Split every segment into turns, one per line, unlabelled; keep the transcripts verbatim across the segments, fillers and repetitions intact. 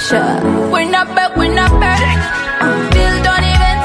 Sure. We're not back, we're not back. Still don't even.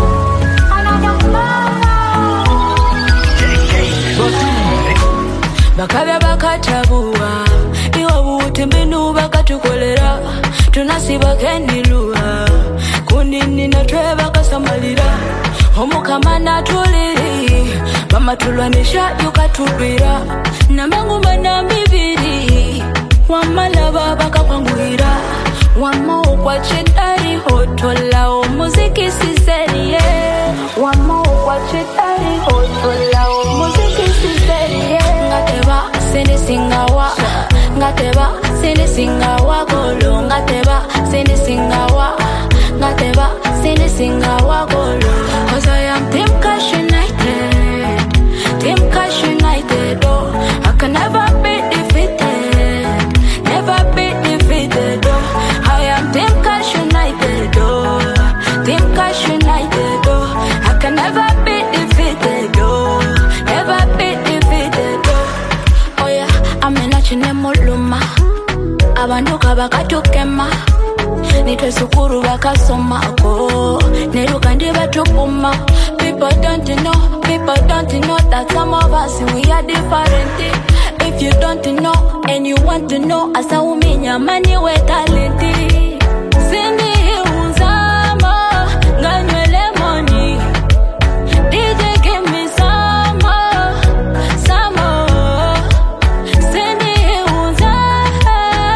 Bakabya bakatabua iwa buti mbinu bakatukolera tunasiba kenilua kunini natwe bakasamalira omukama natuliri mama tulwanisha yukatubira namengu mana mibiri wamalaba bakakwangwira wama ukwa chitari hotola omuziki siseriye wama ukwa chitari hotola omuziki siseriye ngateba sene singawa ngateba sene singawa golo ngateba sene singawa ngateba sene singawa golo cause I am Team Cash United Team Cash United oh I can never be defeated never be defeated oh I am Team Cash United oh Team Cash United oh I can never be defeated oh never be defeated oh oh yeah I'm in a chine muluma abanduka bakatukema nitwe sukuru bakasoma ko neruka ndi batupuma people don't know people don't know that some of us we are different if you don't know and you want to know asa uminya mani we talent sindi uzama nganywele money D J give me some more some more sindi uzama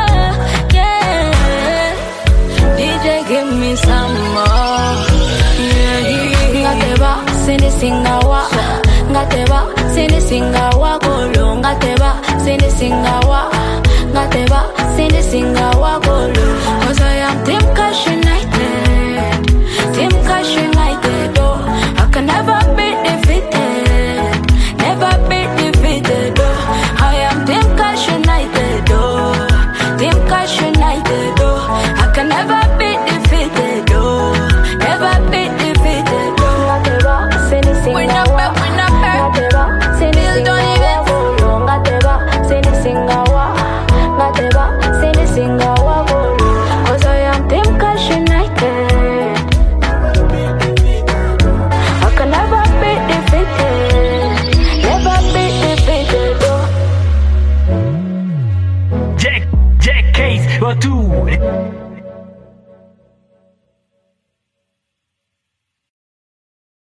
yeah D J give me some more yeah ngateba sindi singawa ngateba sindi singawa golo ngateba sindi singawa